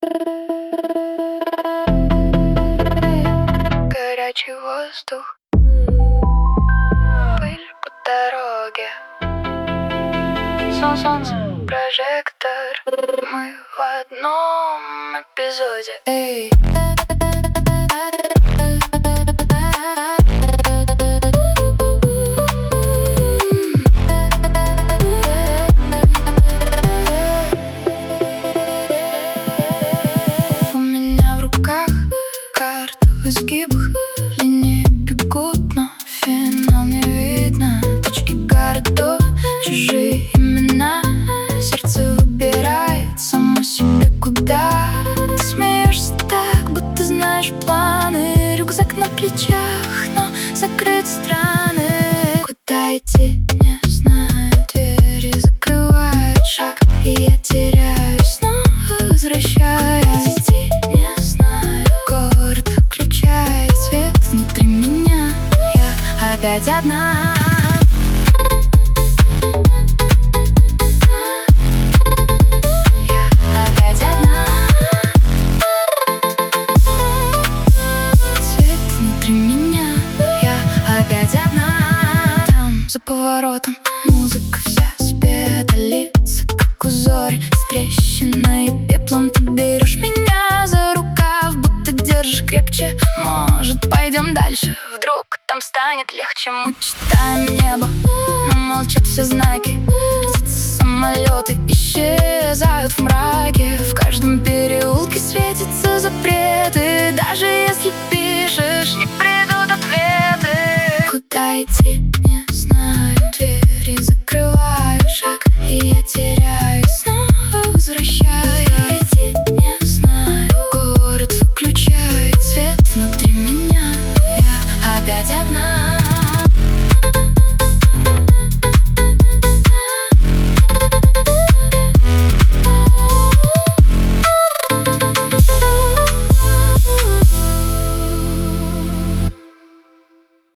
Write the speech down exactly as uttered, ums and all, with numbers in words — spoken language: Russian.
Горячий воздух, пыль по дороге, сон, солнце, прожектор. Мы в одном эпизоде. Эй. У меня в руках карта в изгибах, линии бегут, но финал не видно. Точки городов, чужие имена, сердце выбирает само себе куда. Ты смеешься так, будто знаешь планы. Рюкзак на плечах, но закрыт страны. Куда идти, не знаю, двери закрывают шаг, и я теряюсь, но возвращаюсь. Идти не знаю, город включает свет внутри меня. Я опять одна. За поворотом музыка вся спета, лица как узорь с трещиной и пеплом. Ты берешь меня за рукав, будто держишь крепче. Может, пойдем дальше, вдруг там станет легче. Мы читаем небо, но молчат все знаки. Птицы, самолеты исчезают в мраке. В каждом переулке